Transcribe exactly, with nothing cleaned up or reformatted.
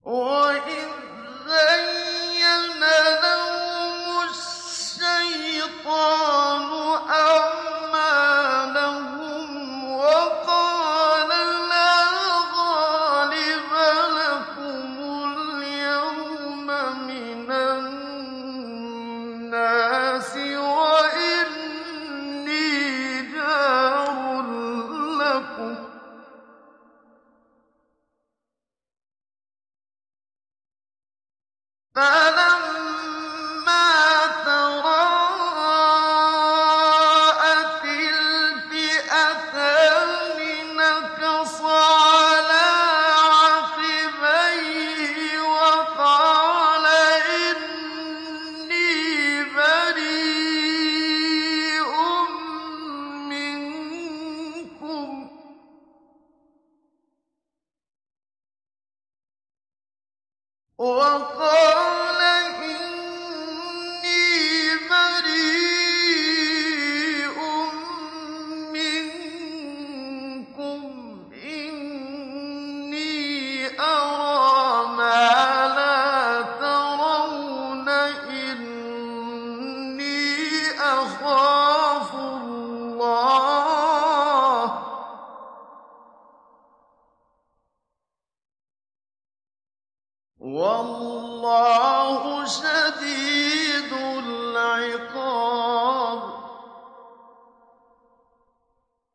وَإِذْ زَيَّنَ لَهُمُ الشَّيْطَانُ أَعْمَالَهُمْ وَقَالَ لَا غَالِبَ لَكُمُ الْيَوْمَ مِنَ النَّاسِ وَإِنِّي جَارٌ لَّكُمْ ۖ فَلَمَّا تَرَاءَتِ الْفِئَتَانِ نَكَصَ عَلَىٰ عَقِبَيْهِ وَقَالَ إِنِّي بَرِيءٌ مِّنكُمْ وَقَالَ إِنِّي بَرِيءٌ مِّنكُمْ إِنِّي أَرَىٰ مَا لَا تَرَوْنَ إِنِّي أَخَافُ اللَّهَ ۚ وَاللَّهُ شَدِيدُ الْعِقَابِ